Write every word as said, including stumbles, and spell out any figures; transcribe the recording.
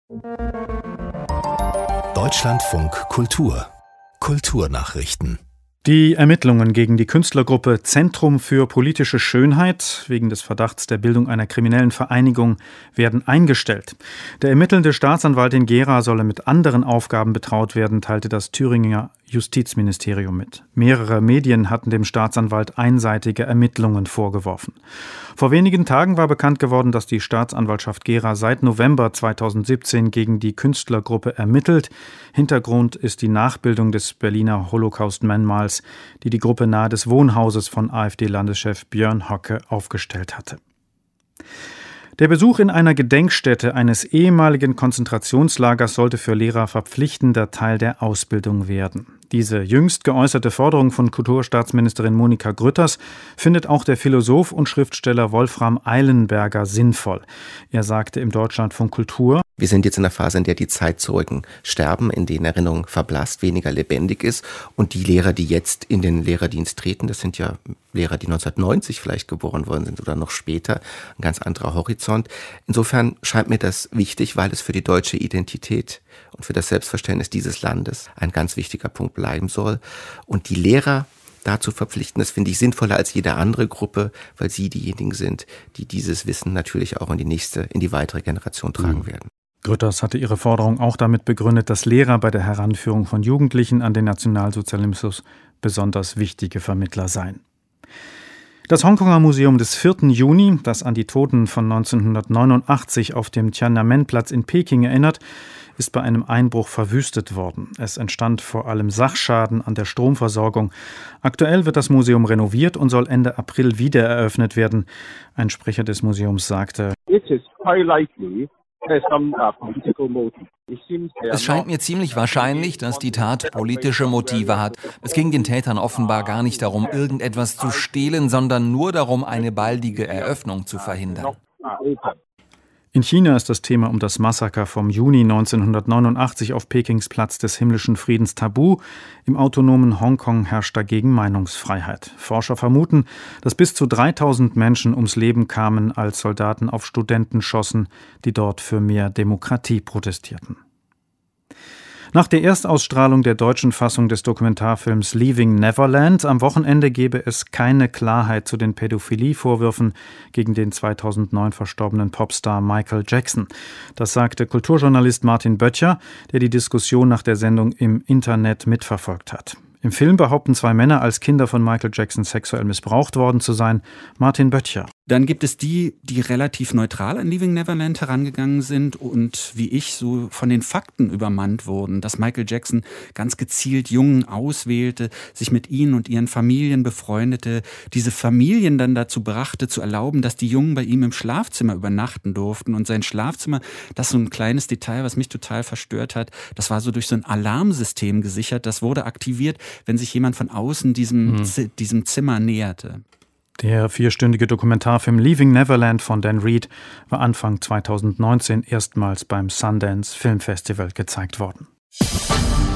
Deutschlandfunk Kultur Kulturnachrichten. Die Ermittlungen gegen die Künstlergruppe Zentrum für politische Schönheit wegen des Verdachts der Bildung einer kriminellen Vereinigung werden eingestellt. Der ermittelnde Staatsanwalt in Gera solle mit anderen Aufgaben betraut werden, teilte das Thüringer Justizministerium mit. Mehrere Medien hatten dem Staatsanwalt einseitige Ermittlungen vorgeworfen. Vor wenigen Tagen war bekannt geworden, dass die Staatsanwaltschaft Gera seit November zweitausendsiebzehn gegen die Künstlergruppe ermittelt. Hintergrund ist die Nachbildung des Berliner Holocaust-Mahnmals, die die Gruppe nahe des Wohnhauses von AfD-Landeschef Björn Höcke aufgestellt hatte. Der Besuch in einer Gedenkstätte eines ehemaligen Konzentrationslagers sollte für Lehrer verpflichtender Teil der Ausbildung werden. Diese jüngst geäußerte Forderung von Kulturstaatsministerin Monika Grütters findet auch der Philosoph und Schriftsteller Wolfram Eilenberger sinnvoll. Er sagte im Deutschlandfunk Kultur: Wir sind jetzt in einer Phase, in der die Zeitzeugen sterben, in denen Erinnerung verblasst, weniger lebendig ist. Und die Lehrer, die jetzt in den Lehrerdienst treten, das sind ja Lehrer, die neunzehnhundertneunzig vielleicht geboren worden sind oder noch später, ein ganz anderer Horizont. Insofern scheint mir das wichtig, weil es für die deutsche Identität und für das Selbstverständnis dieses Landes ein ganz wichtiger Punkt bleiben soll. Und die Lehrer dazu verpflichten, das finde ich sinnvoller als jede andere Gruppe, weil sie diejenigen sind, die dieses Wissen natürlich auch in die nächste, in die weitere Generation tragen mhm. werden. Grütters hatte ihre Forderung auch damit begründet, dass Lehrer bei der Heranführung von Jugendlichen an den Nationalsozialismus besonders wichtige Vermittler seien. Das Hongkonger Museum des vierten Juni, das an die Toten von neunzehnhundertneunundachtzig auf dem Tiananmen-Platz in Peking erinnert, ist bei einem Einbruch verwüstet worden. Es entstand vor allem Sachschaden an der Stromversorgung. Aktuell wird das Museum renoviert und soll Ende April wieder eröffnet werden. Ein Sprecher des Museums sagte: Es scheint mir ziemlich wahrscheinlich, dass die Tat politische Motive hat. Es ging den Tätern offenbar gar nicht darum, irgendetwas zu stehlen, sondern nur darum, eine baldige Eröffnung zu verhindern. In China ist das Thema um das Massaker vom Juni neunzehnhundertneunundachtzig auf Pekings Platz des himmlischen Friedens tabu. Im autonomen Hongkong herrscht dagegen Meinungsfreiheit. Forscher vermuten, dass bis zu dreitausend Menschen ums Leben kamen, als Soldaten auf Studenten schossen, die dort für mehr Demokratie protestierten. Nach der Erstausstrahlung der deutschen Fassung des Dokumentarfilms Leaving Neverland am Wochenende gebe es keine Klarheit zu den Pädophilie-Vorwürfen gegen den zweitausendneun verstorbenen Popstar Michael Jackson. Das sagte Kulturjournalist Martin Böttcher, der die Diskussion nach der Sendung im Internet mitverfolgt hat. Im Film behaupten zwei Männer, als Kinder von Michael Jackson sexuell missbraucht worden zu sein. Martin Böttcher. Dann gibt es die, die relativ neutral an Leaving Neverland herangegangen sind und wie ich so von den Fakten übermannt wurden, dass Michael Jackson ganz gezielt Jungen auswählte, sich mit ihnen und ihren Familien befreundete, diese Familien dann dazu brachte, zu erlauben, dass die Jungen bei ihm im Schlafzimmer übernachten durften. Und sein Schlafzimmer, das ist so ein kleines Detail, was mich total verstört hat, das war so durch so ein Alarmsystem gesichert, das wurde aktiviert, wenn sich jemand von außen diesem, mhm. Z- diesem Zimmer näherte. Der vierstündige Dokumentarfilm Leaving Neverland von Dan Reed war Anfang zweitausendneunzehn erstmals beim Sundance Film Festival gezeigt worden.